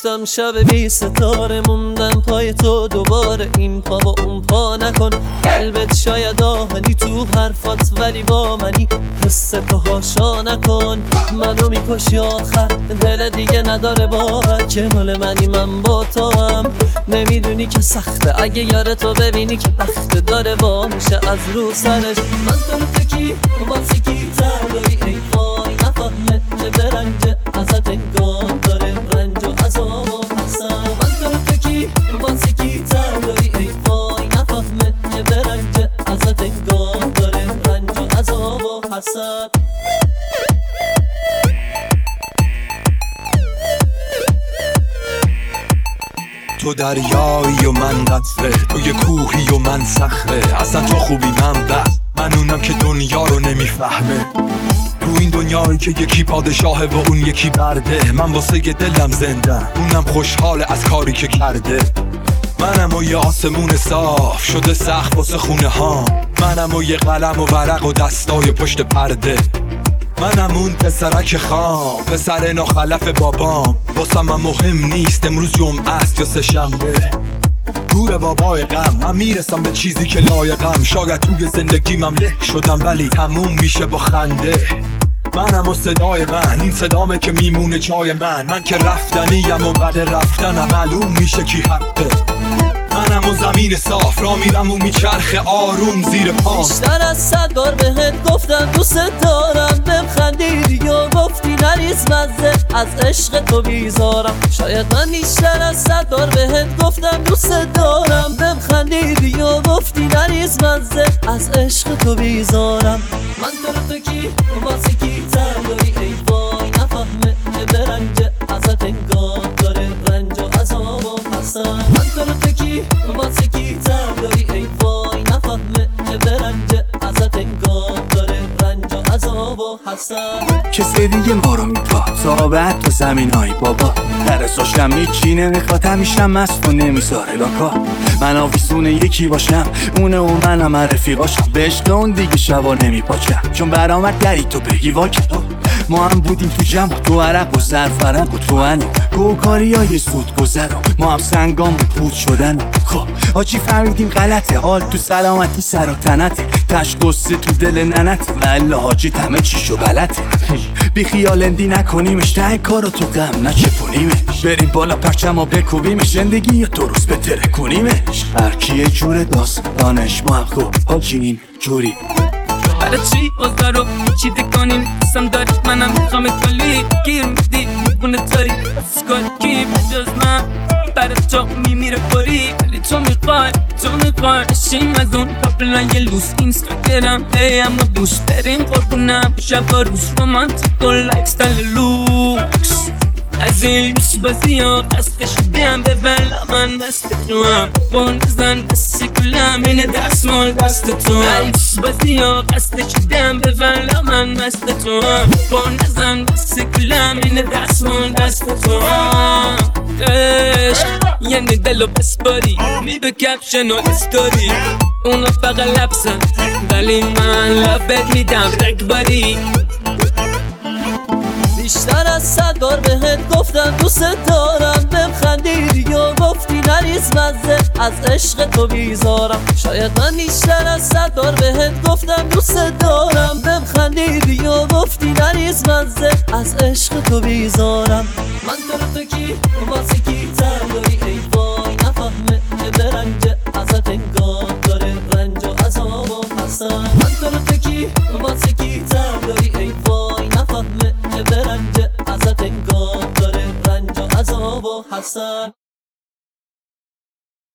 داشتم شب بی ستاره موندم پای تو دوباره این پا با اون پا نکن قلبت شاید آهنی تو حرفات ولی با منی حس تو هاشا نکن منو میکشی آخر دل دیگه نداره باور که مال منی من با تو هم نمیدونی که سخته اگه یار تو ببینی که بخت داره با میشه از رو سرش من تو رو تکی واسه کی ترداری ای وای نفهمه که برنجه ازت انگام داره رنج و عذاب و حسن من تو رو تکی واسه کی ترداری ای وای نفهمه که برنجه ازت انگام داره رنج و عذاب و حسن تو دریایی و من قطره، تو یه کوهی و من صخره. اصلا تو خوبی من بد، من اونم که دنیا رو نمیفهمه. تو این دنیایی که یکی پادشاهه و اون یکی برده، من واسه دلم زنده، اونم خوشحاله از کاری که کرده. منم و یه آسمون صاف شده سخت واسه خونه ها، منم و یه قلم و ورق و دستای پشت پرده. منم اون پسرک خام، پسر ناخلف بابام. واسه من مهم نیست امروز جمعه است یا سه شنبه. دور بابای غم من میرسم به چیزی که لایقم. شاید توی زندگیمم له شدم ولی تموم میشه با خنده. منم و صدای من، این صدامه که میمونه جای من که رفتنیم و بعد رفتنم معلوم میشه کی حقه. منم و زمین صاف را میرم و میچرخه آروم زیر پام. بیشتر از 100 بار بهت گفتم دوست دارم، بهم خندیدی و گفتی نریز مزه از عشق تو بیزارم. شاید من بیشتر از 100 بار بهت گفتم دوست دارم، بهم خندیدی و گفتی نریز مزه از عشق تو بیزارم. من تو رو کی واسه کی ترداری ای وای نفهمه که برنجه ازت انگام داره رنج و عذاب و حسن. من تو رو کی واسه کی ترداری ای وای نفهمه که برنجه ازت انگام داره رنج و عذاب و حسن. کسی دیگه ما رو میپا تا بعد تو زمینای بابا درساشم هیچی نمیخواد، همیشه مست و نمیذاره لاکا. من آویسون یکی باشم اونه و منم رفیقاشم، به عشق اون دیگه شبا نمیپاچم چون برآمد دری تو بگی واکن. ما هم بودیم تو جمع تو عرق و سرفرنگ و تو انو گوکاری های سود گذرم، ما هم سنگام و پود شدن. خب آجی فهمیدیم غلطه، حال تو سلامتی سر و تنته، تش قصه تو دل ننته، والا حاجی همه چیشو بلده. بی خیالندی نکنیمش، ته کارو تو غم نچپونیمش، بریم بالا پرچم و بکوبیمش، زندگی یا درست بتره کنیمش. هرکی یه جور داستانش، ما هم خب حاجی این جوری. برای چی اوضاع رو چیده کنین قسم داری منم میخوام کلی گیر میدی میبونه تاری از کار کی بجز من برای تو میمیره باری، ولی تو میخوای اشیم از اون کابلای لوس اینستاگرام هی اما دوش بریم قربونم شب و روز رومانتیک و لایف استایل لوکس. از این لوس بازی ها قصدش بیم ببلا من دست تو هم بون بزن دستی کلم اینه دستمال دست تو هم. لوس بازی ها قصدش بیم ببلا من دست تو هم بون بزن دستی کلم اینه دستمال دست تو هم. عشق یعنی دلو بسپاری می به کپشن و استوری، اونا فقط لبسن ولی من لبت میدم رگباری. بیشتر از 100 بار بهت گفتم دوست دارم، بهم خندیدی و گفتی نریز مزه از عشق تو بیزارم. شاید من بیشتر از 100 بار بهت گفتم دوست دارم، بهم خندیدی و گفتی نریز مزه از عشق تو بیزارم. من تو رو کی واسه کی ترداری ای وای نفهمه که برنجه ازت انگام داره رنج و عذاب و حسن. من تو رو کی واسه کی ترداری ای وای نفهمه که برنجه ازت انگام داره رنج و عذاب و حسن.